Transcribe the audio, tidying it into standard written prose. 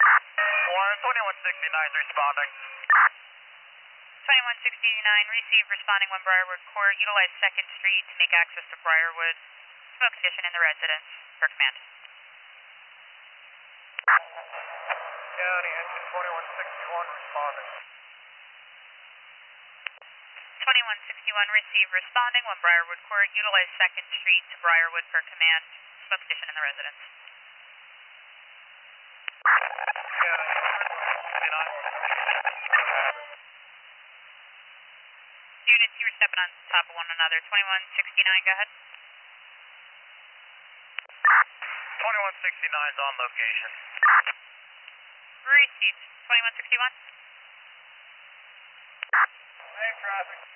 2169 is responding. 2169, receive, responding 1 Briarwood Court. Utilize 2nd Street to make access to Briarwood. Smoke condition in the residence. For command. County engine 2161 responding. 2161, receive, responding 1 Briarwood Court. Utilize 2nd Street to Briarwood for command. Smoke condition in the residence. County Units, you were stepping on top of one another. 2169, go ahead. 2169 is on location. Received. 2161. Same traffic.